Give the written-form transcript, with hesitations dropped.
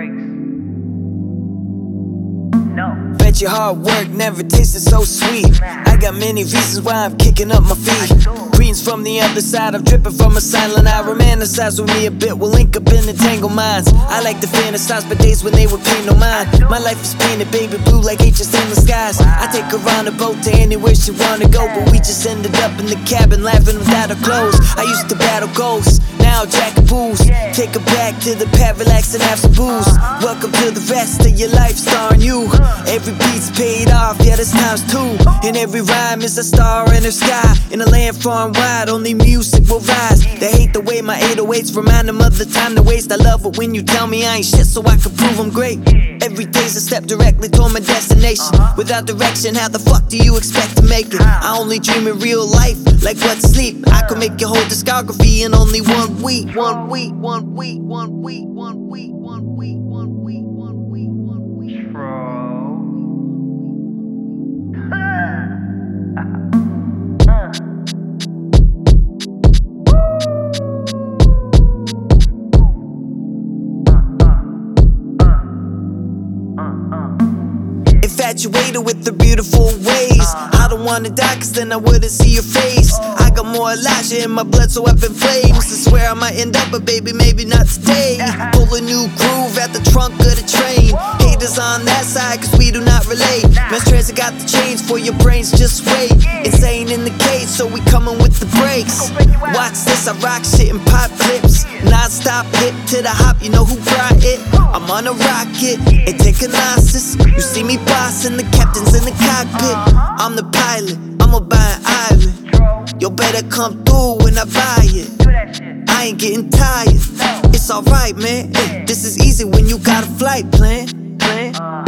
brakes. No. Bet your hard work never tasted so sweet. I got many reasons why I'm kicking up my feet. Greens from the other side, I'm dripping from a silent eye. Romanticize with me a bit, we'll link up in entangled minds. I like to fantasize, but days when they would pay no mind. My life is painted baby blue like H's in the skies. I take her on a boat to anywhere she wanna go, but we just ended up in the cabin laughing without her clothes. I used to battle ghosts, now Jack and booze. Take her back to the pad, relax and have some booze. Welcome to the rest of your life, starring you. Every beat's paid off, yeah, this times two. And every rhyme is a star in the sky. In a land far and wide, only music will rise. They hate the way my 808s remind them of the time to waste. I love it when you tell me I ain't shit so I can prove I'm great. Every day's a step directly toward my destination. Without direction, how the fuck do you expect to make it? I only dream in real life, like what's sleep. I could make your whole discography in only 1 week. 1 week, 1 week, 1 week, 1 week, 1 week, 1 week, 1 week, 1 week. Infatuated with the beautiful ways. I don't wanna die cause then I wouldn't see your face. I got more Elijah in my blood so up in flames. I swear I might end up but baby maybe not today. Pull a new groove at the trunk of the train. Haters on that side cause we do not relate. Mass Transit got the change for your brains, just wait. Insane in the cage so we coming with the brakes. Watch this, I rock shit and pop clips. Non-stop hip to the hop, you know who brought it. I'm on a rocket and take a Gnosis. You see me bossing, the captain's in the cockpit. I'm the pilot, I'ma buy an island. You better come through when I buy it. I ain't getting tired, it's alright man. This is easy when you got a flight plan.